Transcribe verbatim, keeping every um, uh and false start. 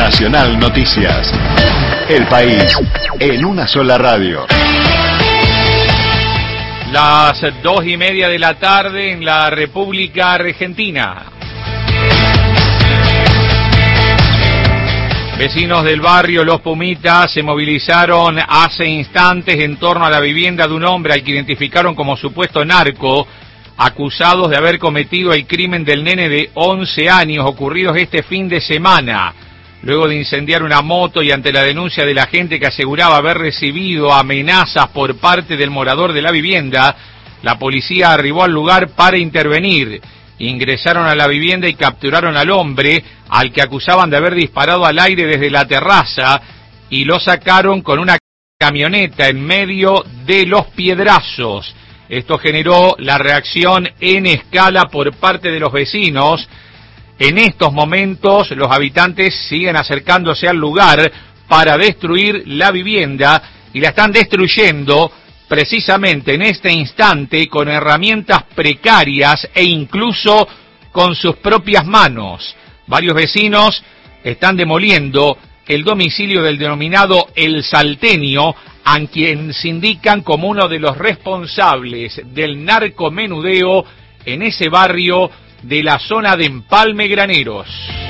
Nacional Noticias. El país en una sola radio. Las dos y media de la tarde en la República Argentina. Vecinos del barrio Los Pumitas se movilizaron hace instantes en torno a la vivienda de un hombre al que identificaron como supuesto narco, acusados de haber cometido el crimen del nene de once años ocurridos este fin de semana. Luego de incendiar una moto y ante la denuncia de la gente que aseguraba haber recibido amenazas por parte del morador de la vivienda, la policía arribó al lugar para intervenir. Ingresaron a la vivienda y capturaron al hombre, al que acusaban de haber disparado al aire desde la terraza, y lo sacaron con una camioneta en medio de los piedrazos. Esto generó la reacción en escala por parte de los vecinos. En estos momentos los habitantes siguen acercándose al lugar para destruir la vivienda y la están destruyendo precisamente en este instante con herramientas precarias e incluso con sus propias manos. Varios vecinos están demoliendo el domicilio del denominado El Salteño, a quien se indican como uno de los responsables del narcomenudeo en ese barrio de la zona de Empalme Graneros.